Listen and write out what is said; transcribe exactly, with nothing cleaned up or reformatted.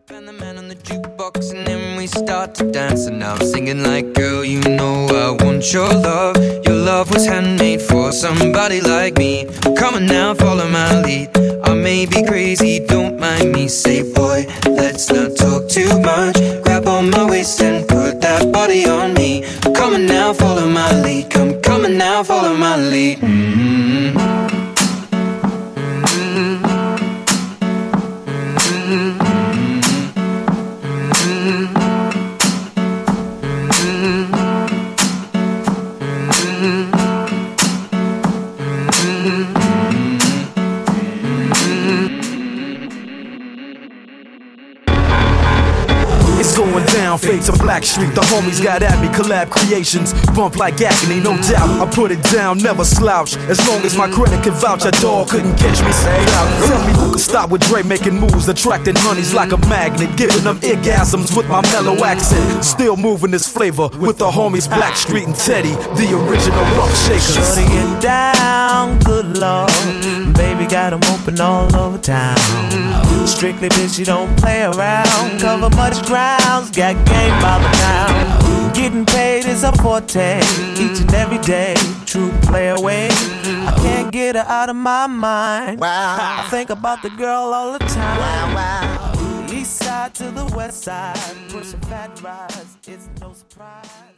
And the man on the jukebox, and then we start to dance. And now I'm singing like, girl, you know I want your love. Your love was handmade for somebody like me. Come on now, follow my lead. I may be crazy, don't mind me. Say, boy, let's not talk too much. Grab on my waist and put that body on me. Come on now, follow my lead. Come, come on now, follow my lead. Mm-hmm. Going down, fade to Blackstreet. The homies got at me, collab creations, bump like agony, no doubt. I put it down, never slouch. As long as my credit can vouch, a dog couldn't catch me. Say out. Tell me who could stop with Dre making moves, attracting honeys like a magnet, giving them orgasms with my mellow accent. Still moving this flavor with the homies Blackstreet and Teddy, the original rough shakers. Shorty get down, good lord. Baby got 'em open all over town. Strictly bitch, you don't play around. Cover much grounds, got game by the town. Getting paid is a forte, each and every day. True play away. I can't get her out of my mind. Wow. I think about the girl all the time. Wow, wow. East side to the west side, pushing fat rides, it's no surprise.